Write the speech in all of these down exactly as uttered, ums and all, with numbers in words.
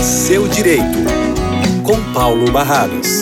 Seu Direito, com Paulo Barradas.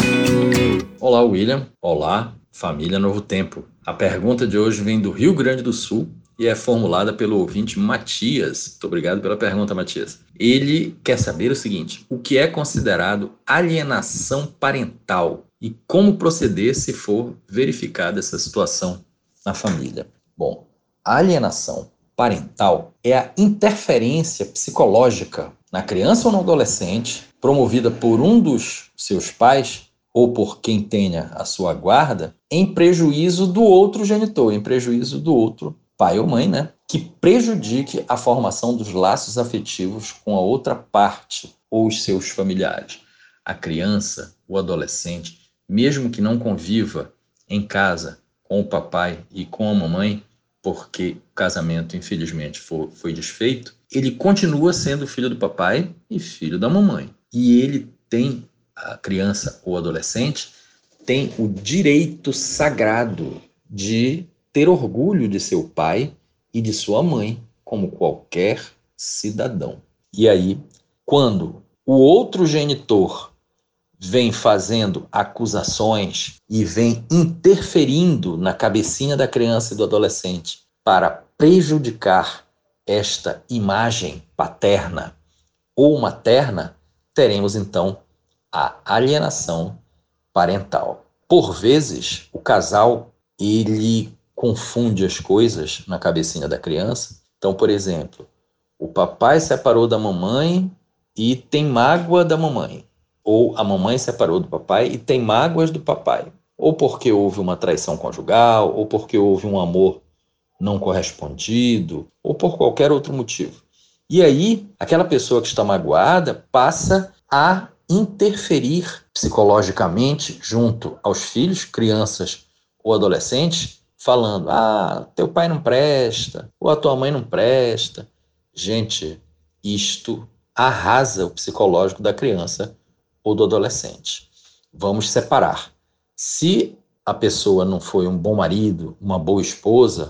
Olá, William. Olá, família Novo Tempo. A pergunta de hoje vem do Rio Grande do Sul e é formulada pelo ouvinte Matias. Muito obrigado pela pergunta, Matias. Ele quer saber o seguinte: o que é considerado alienação parental e como proceder se for verificada essa situação na família? Bom, a alienação parental é a interferência psicológica na criança ou no adolescente promovida por um dos seus pais ou por quem tenha a sua guarda em prejuízo do outro genitor, em prejuízo do outro pai ou mãe, né? Que prejudique a formação dos laços afetivos com a outra parte ou os seus familiares. A criança, o adolescente, mesmo que não conviva em casa com o papai e com a mamãe, porque o casamento, infelizmente, foi, foi desfeito, ele continua sendo filho do papai e filho da mamãe. E ele tem, a criança ou adolescente, tem o direito sagrado de ter orgulho de seu pai e de sua mãe, como qualquer cidadão. E aí, quando o outro genitor vem fazendo acusações e vem interferindo na cabecinha da criança e do adolescente para prejudicar esta imagem paterna ou materna, teremos então a alienação parental. Por vezes, o casal ele confunde as coisas na cabecinha da criança. Então, por exemplo, o papai separou da mamãe e tem mágoa da mamãe. Ou a mamãe separou do papai e tem mágoas do papai. Ou porque houve uma traição conjugal, ou porque houve um amor não correspondido, ou por qualquer outro motivo. E aí, aquela pessoa que está magoada passa a interferir psicologicamente junto aos filhos, crianças ou adolescentes, falando: ah, teu pai não presta, ou a tua mãe não presta. Gente, isto arrasa o psicológico da criança ou do adolescente. Vamos separar. Se a pessoa não foi um bom marido, uma boa esposa,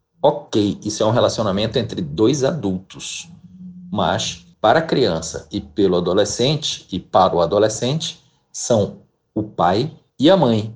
ok, isso é um relacionamento entre dois adultos. Mas para a criança e pelo adolescente e para o adolescente são o pai e a mãe.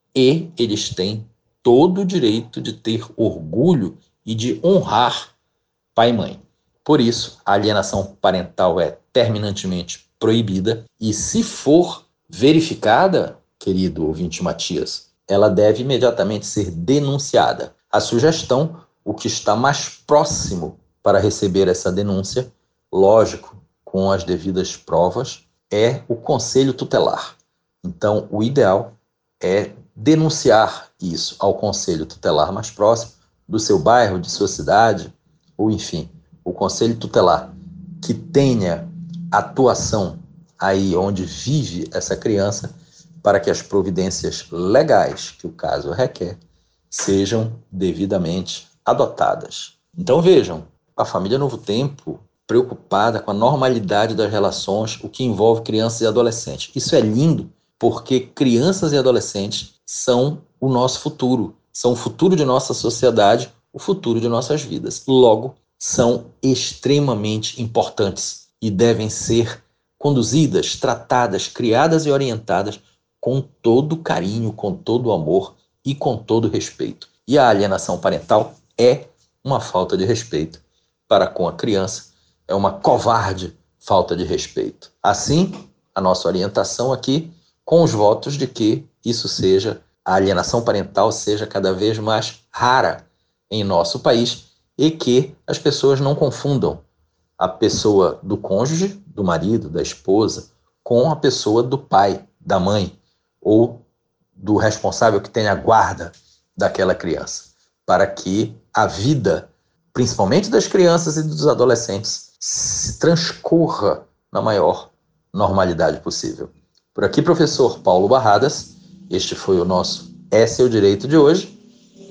E eles têm todo o direito de ter orgulho e de honrar pai e mãe. Por isso, a alienação parental é terminantemente proibida e, se for verificada, querido ouvinte Matias, ela deve imediatamente ser denunciada. A sugestão, o que está mais próximo para receber essa denúncia, lógico, com as devidas provas, é o conselho tutelar. Então, o ideal é denunciar isso ao conselho tutelar mais próximo do seu bairro, de sua cidade, ou enfim, o conselho tutelar que tenha atuação aí onde vive essa criança, para que as providências legais que o caso requer sejam devidamente adotadas. Então vejam, a família Novo Tempo preocupada com a normalidade das relações, o que envolve crianças e adolescentes. Isso é lindo, porque crianças e adolescentes são o nosso futuro, são o futuro de nossa sociedade, o futuro de nossas vidas. Logo, são extremamente importantes e devem ser conduzidas, tratadas, criadas e orientadas com todo carinho, com todo amor e com todo respeito. E a alienação parental é uma falta de respeito para com a criança, é uma covarde falta de respeito. Assim, a nossa orientação aqui, com os votos de que isso seja, a alienação parental seja cada vez mais rara em nosso país e que as pessoas não confundam a pessoa do cônjuge, do marido, da esposa, com a pessoa do pai, da mãe ou do responsável que tem a guarda daquela criança, para que a vida, principalmente das crianças e dos adolescentes, se transcorra na maior normalidade possível. Por aqui, professor Paulo Barradas, este foi o nosso É Seu Direito de hoje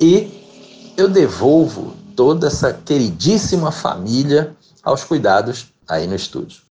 e eu devolvo toda essa queridíssima família aos cuidados aí no estúdio.